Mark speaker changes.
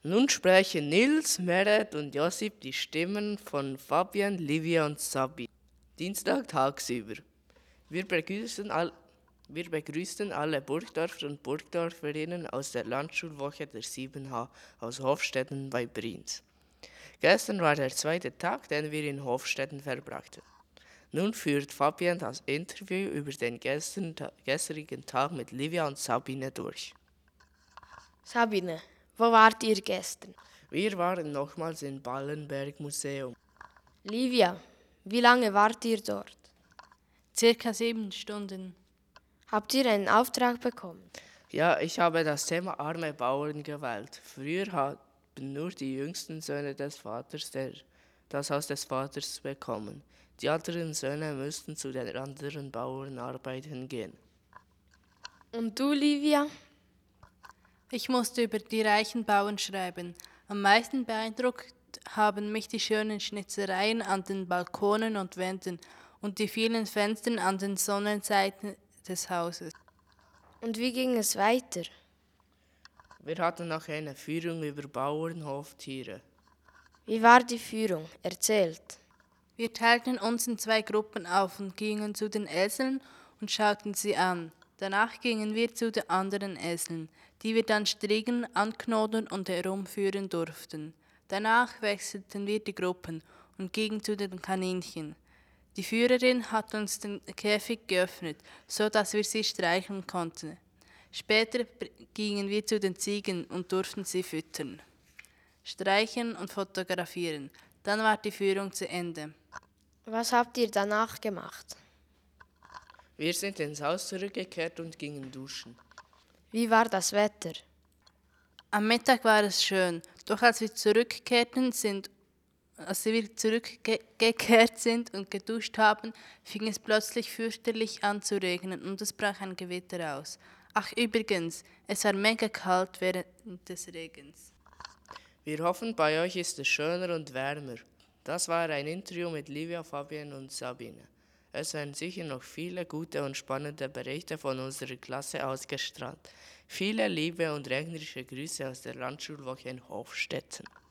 Speaker 1: Nun sprechen Nils, Meret und Josip die Stimmen von Fabian, Livia und Sabine. Dienstag tagsüber. Wir begrüßen, wir begrüßten alle Burgdorfer und Burgdorferinnen aus der Landschulwoche der 7H aus Hofstetten bei Brienz. Gestern war der zweite Tag, den wir in Hofstetten verbrachten. Nun führt Fabian das Interview über den gestrigen Tag mit Livia und Sabine durch.
Speaker 2: Sabine, wo wart ihr gestern?
Speaker 1: Wir waren nochmals im Ballenberg Museum.
Speaker 2: Livia, wie lange wart ihr dort?
Speaker 3: Circa 7 Stunden.
Speaker 2: Habt ihr einen Auftrag bekommen?
Speaker 1: Ja, ich habe das Thema arme Bauern gewählt. Früher haben nur die jüngsten Söhne des Vaters das Haus des Vaters bekommen. Die anderen Söhne müssten zu den anderen Bauern arbeiten gehen.
Speaker 2: Und du, Livia?
Speaker 3: Ich musste über die reichen Bauern schreiben. Am meisten beeindruckt haben mich die schönen Schnitzereien an den Balkonen und Wänden und die vielen Fenster an den Sonnenseiten des Hauses.
Speaker 2: Und wie ging es weiter?
Speaker 1: Wir hatten noch eine Führung über Bauernhoftiere.
Speaker 2: Wie war die Führung? Erzählt.
Speaker 3: Wir teilten uns in 2 Gruppen auf und gingen zu den Eseln und schauten sie an. Danach gingen wir zu den anderen Eseln, die wir dann stricken, anknoten und herumführen durften. Danach wechselten wir die Gruppen und gingen zu den Kaninchen. Die Führerin hat uns den Käfig geöffnet, so dass wir sie streicheln konnten. Später gingen wir zu den Ziegen und durften sie füttern, streichen und fotografieren. Dann war die Führung zu Ende.
Speaker 2: Was habt ihr danach gemacht?
Speaker 1: Wir sind ins Haus zurückgekehrt und gingen duschen.
Speaker 2: Wie war das Wetter?
Speaker 3: Am Mittag war es schön, doch als wir zurückgekehrt sind und geduscht haben, fing es plötzlich fürchterlich an zu regnen und es brach ein Gewitter aus. Ach übrigens, es war mega kalt während des Regens.
Speaker 1: Wir hoffen, bei euch ist es schöner und wärmer. Das war ein Interview mit Livia, Fabian und Sabine. Es werden sicher noch viele gute und spannende Berichte von unserer Klasse ausgestrahlt. Viele liebe und regnerische Grüße aus der Landschulwoche in Hofstetten.